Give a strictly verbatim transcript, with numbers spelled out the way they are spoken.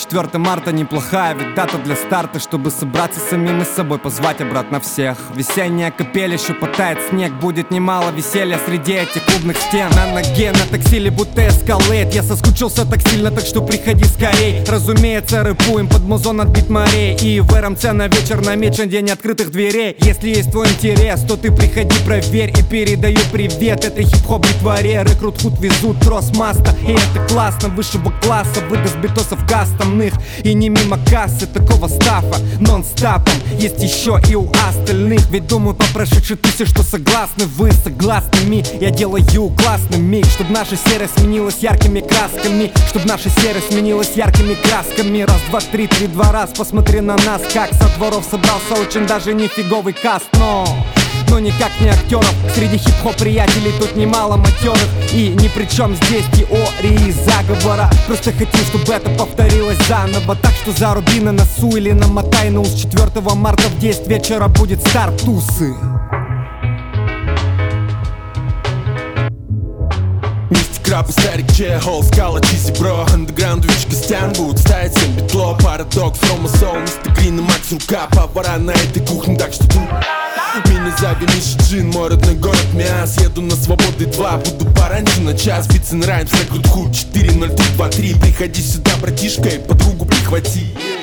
четвёртое марта неплохая ведь дата для старта, чтобы собраться с самими собой, позвать обратно всех. Весенняя капель, еще потает снег, будет немало веселья среди этих клубных стен. На ноге, на таксиле, будто эскалейт. Я соскучился так сильно, так что приходи скорей. Разумеется, рэпуем под музон отбит морей. И в РМЦ на вечер намечен день открытых дверей. Если есть твой интерес, то ты приходи, проверь. И передаю привет этой хип-хоп битворе. Рекрут худ везут трос маста, и это классно. Высшего класса, выдаст битосов кастомных. И не мимо кассы такого стафа нон-стапом есть еще и у остальных. Ведь думаю, по прошедшей тусе, что согласны вы согласными. Я делаю классный миг, чтоб наша серость сменилась яркими красками. Чтоб наша серость сменилась яркими красками. Раз, два, три, три, два раз, посмотри на нас, как со дворов собрался очень даже нифиговый каст. Но но никак не актеров. Среди хип-хоп приятелей тут немало матерых. И ни при чем здесь теории заговора. Просто хотим, чтобы это повторилось заново. Так что заруби на носу или намотай на ус. четвёртого марта в десять вечера будет старт тусы. Краб и старик чехол, скала, чизи, бро. Андеграундович гостям будут ставить всем битло. Парадокс, Рома Соул, мистер Грин и Макс Рука. Повара на этой кухне, так что тут меня зови Миша Джин, мой родной город Миас. Еду на свободы два, буду пораньше на час. Битсен Раймс, рекрут худ четыре ноль три два три. Приходи сюда, братишка, и подругу прихвати.